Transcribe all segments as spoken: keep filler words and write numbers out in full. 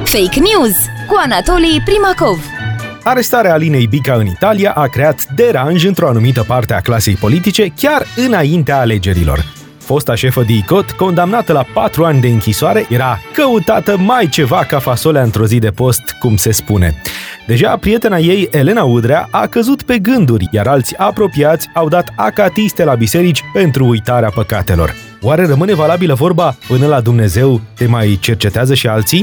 Fake News cu Anatolii Primacov. Arestarea Alinei Bica în Italia a creat deranj într-o anumită parte a clasei politice chiar înaintea alegerilor. Fosta șefă de I C O T, condamnată la patru ani de închisoare, era căutată mai ceva ca fasolea într-o zi de post, cum se spune. Deja prietena ei, Elena Udrea, a căzut pe gânduri, iar alți apropiați au dat acatiste la biserici pentru uitarea păcatelor. Oare rămâne valabilă vorba până la Dumnezeu te mai cercetează și alții?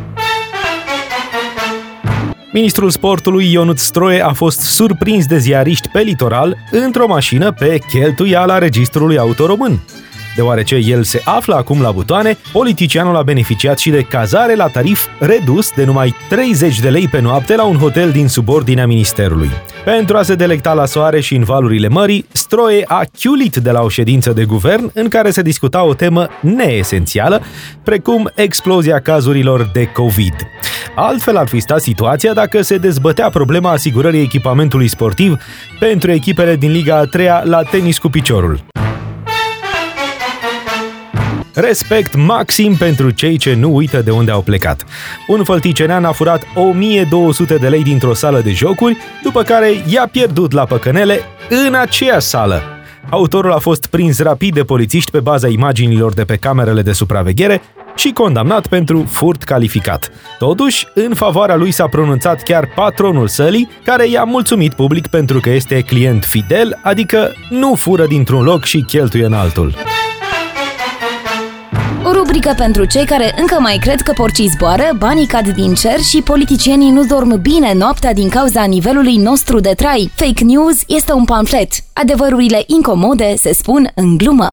Ministrul sportului Ionuț Stroie a fost surprins de ziariști pe litoral într-o mașină pe cheltuiala registrului auto român. Deoarece el se află acum la butoane, politicianul a beneficiat și de cazare la tarif redus de numai treizeci de lei pe noapte la un hotel din subordinea ministerului. Pentru a se delecta la soare și în valurile mării, Stroie a chiulit de la o ședință de guvern în care se discuta o temă neesențială, precum explozia cazurilor de COVID. Altfel ar fi stat situația dacă se dezbătea problema asigurării echipamentului sportiv pentru echipele din Liga a treia la tenis cu piciorul. Respect maxim pentru cei ce nu uită de unde au plecat. Un fălticenean a furat o mie două sute de lei dintr-o sală de jocuri, după care i-a pierdut la păcănele în aceeași sală. Autorul a fost prins rapid de polițiști pe baza imaginilor de pe camerele de supraveghere și condamnat pentru furt calificat. Totuși, în favoarea lui s-a pronunțat chiar patronul sălii, care i-a mulțumit public pentru că este client fidel, adică nu fură dintr-un loc și cheltuie în altul. O rubrică pentru cei care încă mai cred că porcii zboară, banii cad din cer și politicienii nu dorm bine noaptea din cauza nivelului nostru de trai. Fake News este un pamflet. Adevărurile incomode se spun în glumă.